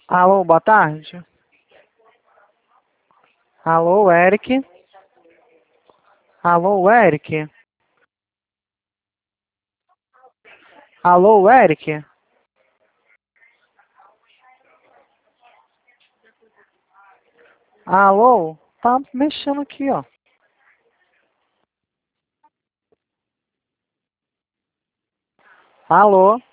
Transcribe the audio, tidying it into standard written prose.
Alô, boa tarde. Alô, Eric. Alô, Eric. Alô, Eric. Alô, tá mexendo aqui, ó. Alô.